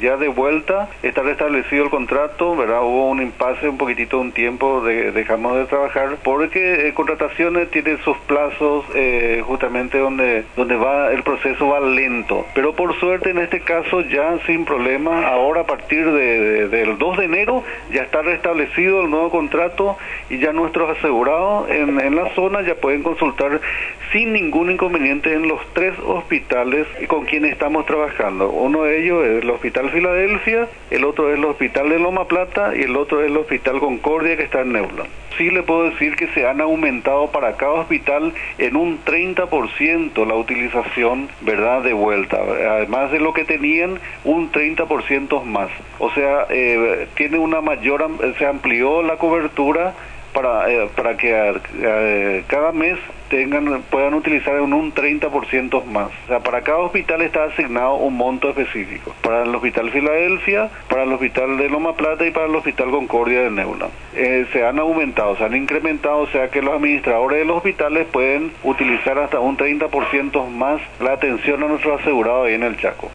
Ya de vuelta está restablecido el contrato, ¿verdad? Hubo un impasse, un poquitito, un tiempo, dejamos de trabajar, porque contrataciones tienen sus plazos, justamente donde va el proceso va lento. Pero por suerte en este caso ya sin problema, ahora a partir del 2 de enero ya está restablecido el nuevo contrato y ya nuestros asegurados en la zona ya pueden consultar sin ningún inconveniente en los 3 hospitales con quienes estamos trabajando. Uno de ellos es el Hospital Filadelfia, el otro es el Hospital de Loma Plata y el otro es el Hospital Concordia que está en Neuland. Sí le puedo decir que se han aumentado para cada hospital en un 30% la utilización, ¿verdad?, de vuelta. Además de lo que tenían, un 30% más. O sea, tiene una mayor, se amplió la cobertura para que cada mes puedan utilizar en un 30% más. O sea, para cada hospital está asignado un monto específico. Para el Hospital Filadelfia, para el Hospital de Loma Plata y para el Hospital Concordia de Neuland. Se han aumentado, se han incrementado, o sea que los administradores de los hospitales pueden utilizar hasta un 30% más la atención a nuestros asegurados ahí en el Chaco.